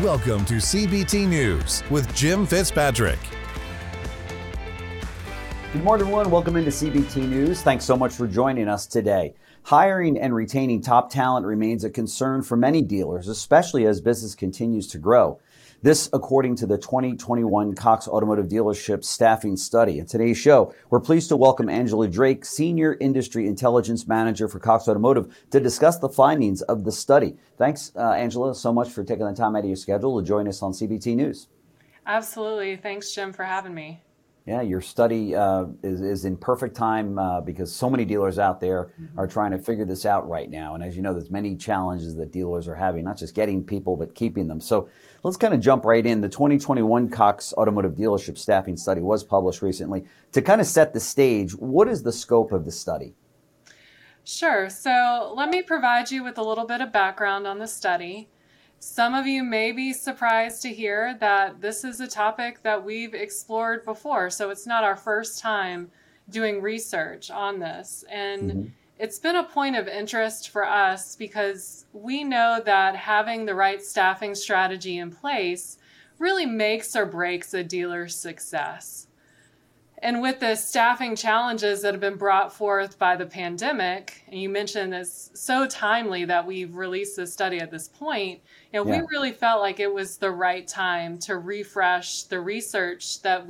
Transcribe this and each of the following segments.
Welcome to CBT News with Jim Fitzpatrick. Good morning, everyone. Welcome into CBT News. Thanks so much for joining us today. Hiring and retaining top talent remains a concern for many dealers, especially as business continues to grow. This, according to the 2021 Cox Automotive Dealership Staffing Study. In today's show, we're pleased to welcome Angela Drake, Senior Industry Intelligence Manager for Cox Automotive, to discuss the findings of the study. Thanks, Angela, so much for taking the time out of your schedule to join us on CBT News. Absolutely. Thanks, Jim, for having me. Yeah, your study is in perfect time because so many dealers out there are trying to figure this out right now. And as you know, there's many challenges that dealers are having, not just getting people, but keeping them. So let's kind of jump right in. The 2021 Cox Automotive Dealership Staffing Study was published recently. To kind of set the stage, what is the scope of the study? Sure. So let me provide you with a little bit of background on the study. Some of you may be surprised to hear that this is a topic that we've explored before. So it's not our first time doing research on this. And it's been a point of interest for us because we know that having the right staffing strategy in place really makes or breaks a dealer's success. And with the staffing challenges that have been brought forth by the pandemic, and you mentioned it's so timely that we've released this study at this point, we really felt like it was the right time to refresh the research that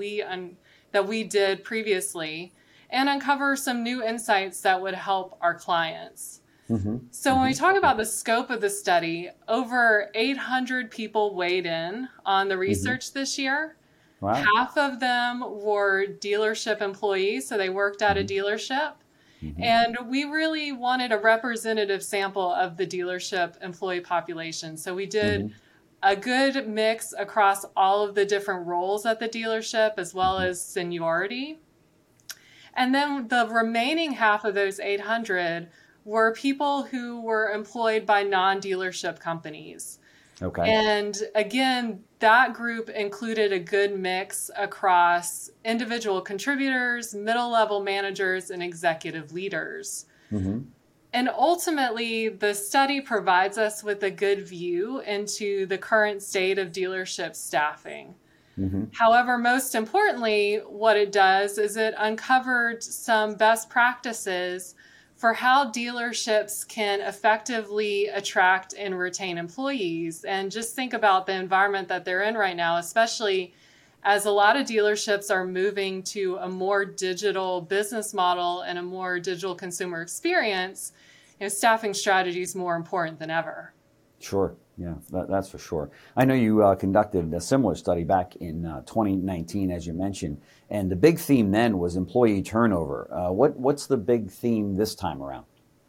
we did previously and uncover some new insights that would help our clients. So when we talk about the scope of the study, over 800 people weighed in on the research this year. Wow. Half of them were dealership employees, so they worked at a dealership. And we really wanted a representative sample of the dealership employee population. So we did a good mix across all of the different roles at the dealership as well as seniority. And then the remaining half of those 800 were people who were employed by non-dealership companies. Okay. And again, that group included a good mix across individual contributors, middle-level managers, and executive leaders. And ultimately, the study provides us with a good view into the current state of dealership staffing. However, most importantly, what it does is it uncovered some best practices for how dealerships can effectively attract and retain employees. And just think about the environment that they're in right now, especially as a lot of dealerships are moving to a more digital business model and a more digital consumer experience. Staffing strategy is more important than ever. Sure. Yeah, that's for sure. I know you conducted a similar study back in 2019, as you mentioned, and the big theme then was employee turnover. What's the big theme this time around?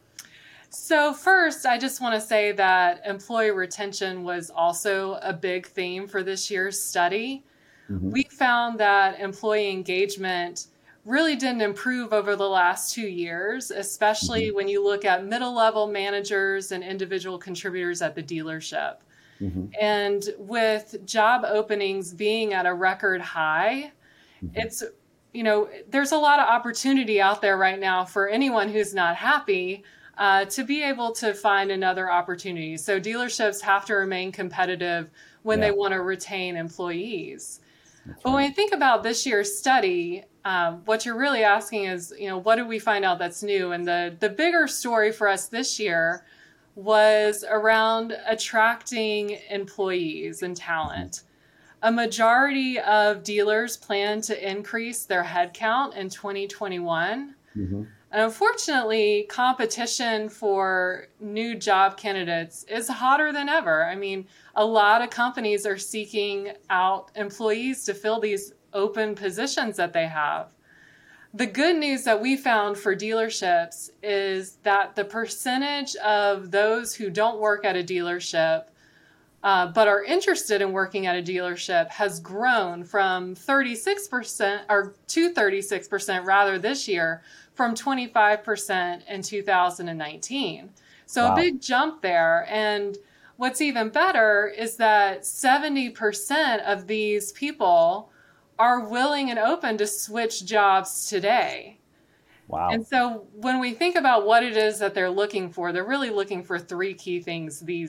So first, I just want to say that employee retention was also a big theme for this year's study. We found that employee engagement really didn't improve over the last 2 years, especially when you look at middle-level managers and individual contributors at the dealership. And with job openings being at a record high, it's, there's a lot of opportunity out there right now for anyone who's not happy to be able to find another opportunity. So dealerships have to remain competitive when they want to retain employees. But when you think about this year's study, what you're really asking is, what did we find out that's new? And the bigger story for us this year was around attracting employees and talent. A majority of dealers plan to increase their headcount in 2021. And unfortunately, competition for new job candidates is hotter than ever. I mean, a lot of companies are seeking out employees to fill these open positions that they have. The good news that we found for dealerships is that the percentage of those who don't work at a dealership but are interested in working at a dealership has grown from 36% or to 36% rather this year from 25% in 2019. So a big jump there. And what's even better is that 70% of these people are willing and open to switch jobs today. Wow. And so when we think about what it is that they're looking for, they're really looking for three key things these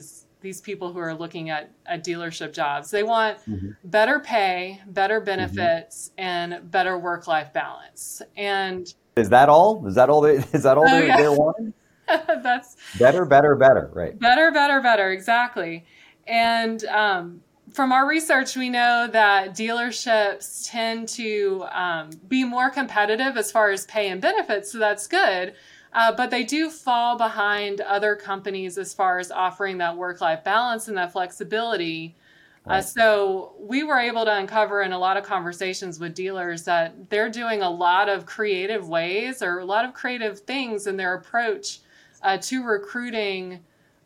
these people who are looking at dealership jobs. They want Mm-hmm. better pay, better benefits, and better work-life balance. And Is that all? Is that all? oh yeah, They're wanting? that's Better, better, better. Right. better, better, better. Exactly. And from our research, we know that dealerships tend to be more competitive as far as pay and benefits. So that's good. But they do fall behind other companies as far as offering that work-life balance and that flexibility. Right. So we were able to uncover in a lot of conversations with dealers that they're doing a lot of creative ways or a lot of creative things in their approach to recruiting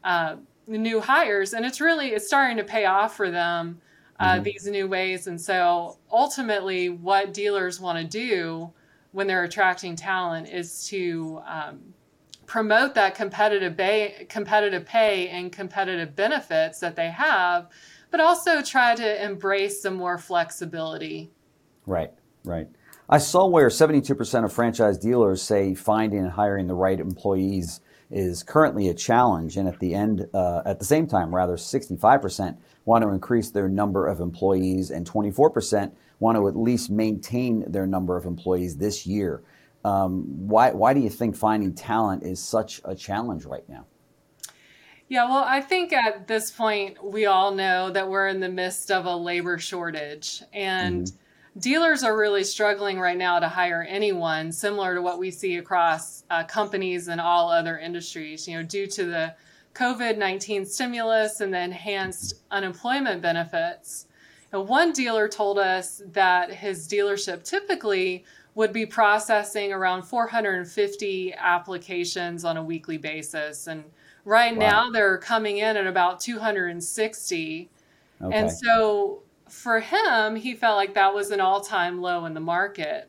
new hires. And it's starting to pay off for them, these new ways. And so ultimately what dealers want to do when they're attracting talent is to promote that competitive pay and competitive benefits that they have, but also try to embrace some more flexibility. Right, right. I saw where 72% of franchise dealers say finding and hiring the right employees is currently a challenge, and at the same time, 65% want to increase their number of employees, and 24% want to at least maintain their number of employees this year. Why do you think finding talent is such a challenge right now? Yeah, well, I think at this point, we all know that we're in the midst of a labor shortage, and dealers are really struggling right now to hire anyone, similar to what we see across companies and all other industries, due to the COVID-19 stimulus and the enhanced unemployment benefits. Now, one dealer told us that his dealership typically would be processing around 450 applications on a weekly basis. And right now they're coming in at about 260. Okay. And so for him, he felt like that was an all-time low in the market.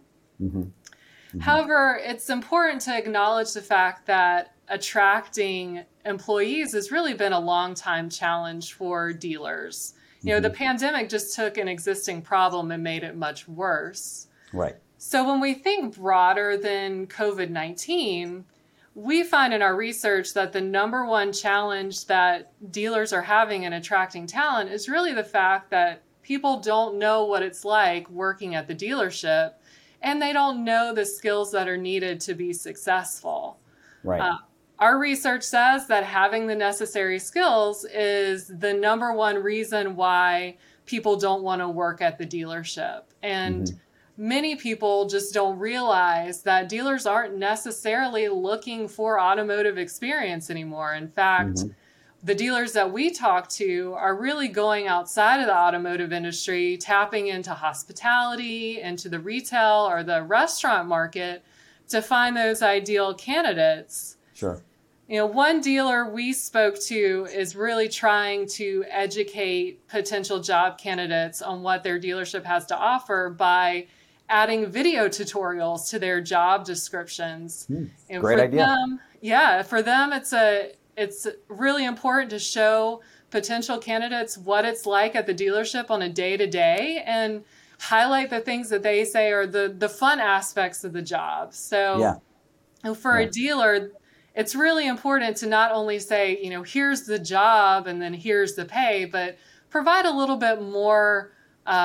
However, it's important to acknowledge the fact that attracting employees has really been a long-time challenge for dealers. The pandemic just took an existing problem and made it much worse. Right. So when we think broader than COVID-19, we find in our research that the number one challenge that dealers are having in attracting talent is really the fact that people don't know what it's like working at the dealership, and they don't know the skills that are needed to be successful. Right. Our research says that having the necessary skills is the number one reason why people don't want to work at the dealership. And many people just don't realize that dealers aren't necessarily looking for automotive experience anymore. In fact, the dealers that we talk to are really going outside of the automotive industry, tapping into hospitality, into the retail or the restaurant market to find those ideal candidates. Sure. One dealer we spoke to is really trying to educate potential job candidates on what their dealership has to offer by adding video tutorials to their job descriptions. And great idea. For them, it's really important to show potential candidates what it's like at the dealership on a day-to-day and highlight the things that they say are the fun aspects of the job. So for a dealer, it's really important to not only say, here's the job and then here's the pay, but provide a little bit more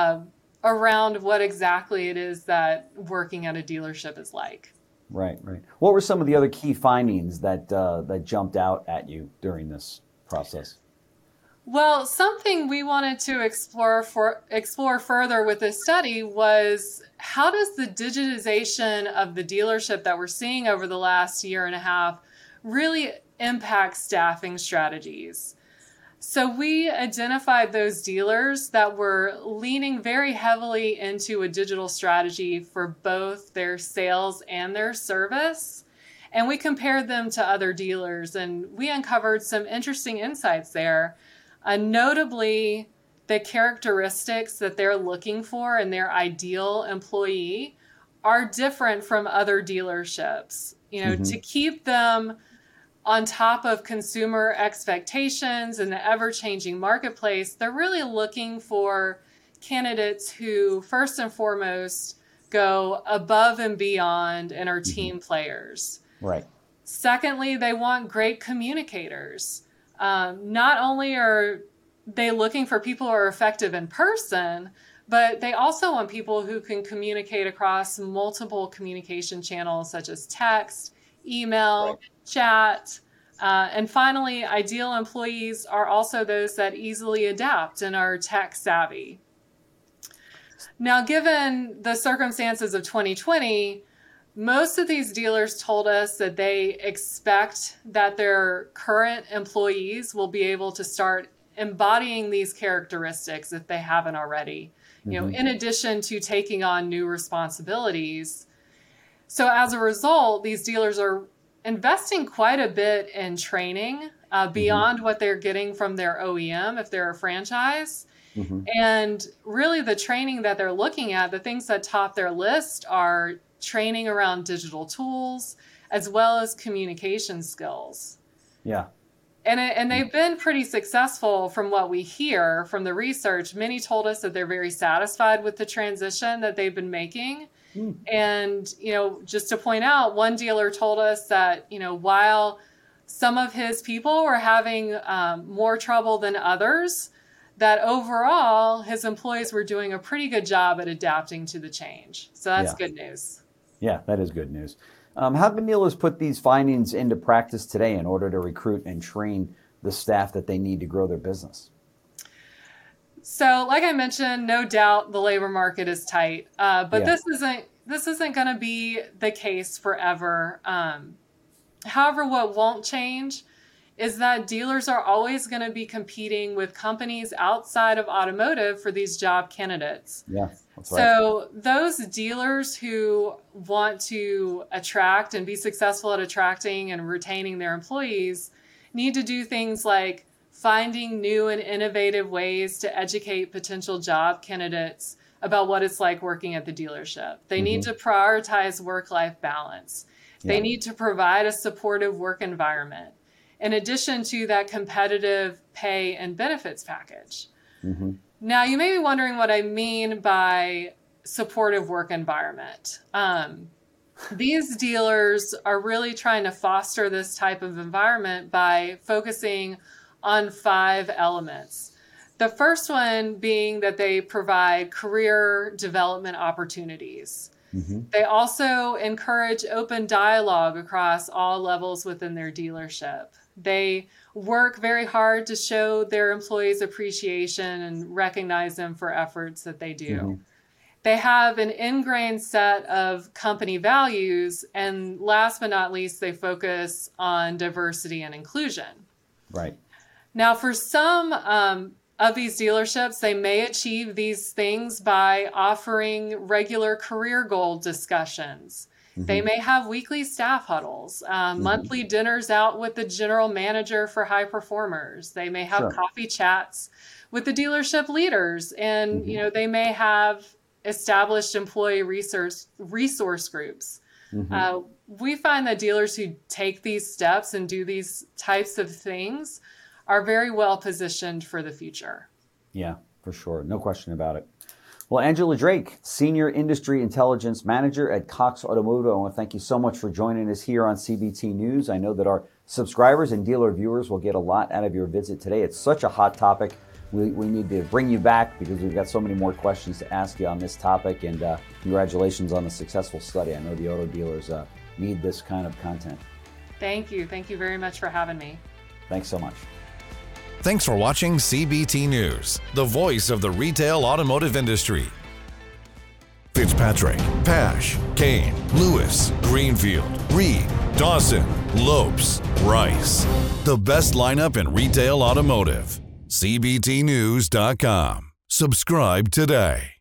around what exactly it is that working at a dealership is like. Right, right. What were some of the other key findings that jumped out at you during this process? Well, something we wanted to explore further with this study was how does the digitization of the dealership that we're seeing over the last year and a half really impact staffing strategies? So we identified those dealers that were leaning very heavily into a digital strategy for both their sales and their service. And we compared them to other dealers, and we uncovered some interesting insights there. Notably, the characteristics that they're looking for in their ideal employee are different from other dealerships. To keep them on top of consumer expectations in the ever-changing marketplace, they're really looking for candidates who, first and foremost, go above and beyond and are team players. Right. Secondly, they want great communicators. Not only are they looking for people who are effective in person, but they also want people who can communicate across multiple communication channels such as text, email, chat. And finally, ideal employees are also those that easily adapt and are tech savvy. Now, given the circumstances of 2020, most of these dealers told us that they expect that their current employees will be able to start embodying these characteristics if they haven't already, in addition to taking on new responsibilities. So as a result, these dealers are investing quite a bit in training beyond what they're getting from their OEM if they're a franchise. And really the training that they're looking at, the things that top their list are training around digital tools as well as communication skills. Yeah. And they've been pretty successful from what we hear from the research. Many told us that they're very satisfied with the transition that they've been making. And, just to point out, one dealer told us that, while some of his people were having more trouble than others, that overall his employees were doing a pretty good job at adapting to the change. So that's good news. Yeah, that is good news. How can dealers put these findings into practice today in order to recruit and train the staff that they need to grow their business? So, like I mentioned, no doubt the labor market is tight, but this isn't going to be the case forever. However, what won't change is that dealers are always going to be competing with companies outside of automotive for these job candidates. Yeah, that's right. So those dealers who want to attract and be successful at attracting and retaining their employees need to do things like finding new and innovative ways to educate potential job candidates about what it's like working at the dealership. They need to prioritize work-life balance. They need to provide a supportive work environment, in addition to that competitive pay and benefits package. Now, you may be wondering what I mean by supportive work environment. These dealers are really trying to foster this type of environment by focusing on 5 elements. The first one being that they provide career development opportunities. They also encourage open dialogue across all levels within their dealership. They work very hard to show their employees appreciation and recognize them for efforts that they do. They have an ingrained set of company values, and last but not least, they focus on diversity and inclusion. Right. Now, for some of these dealerships, they may achieve these things by offering regular career goal discussions. They may have weekly staff huddles, monthly dinners out with the general manager for high performers. They may have coffee chats with the dealership leaders, and they may have established employee resource groups. We find that dealers who take these steps and do these types of things are very well positioned for the future. Yeah, for sure. No question about it. Well, Angela Drake, Senior Industry Intelligence Manager at Cox Automotive, I want to thank you so much for joining us here on CBT News. I know that our subscribers and dealer viewers will get a lot out of your visit today. It's such a hot topic. We need to bring you back because we've got so many more questions to ask you on this topic. And congratulations on the successful study. I know the auto dealers need this kind of content. Thank you. Thank you very much for having me. Thanks so much. Thanks for watching CBT News, the voice of the retail automotive industry. Fitzpatrick, Pash, Kane, Lewis, Greenfield, Reed, Dawson, Lopes, Rice. The best lineup in retail automotive. CBTnews.com. Subscribe today.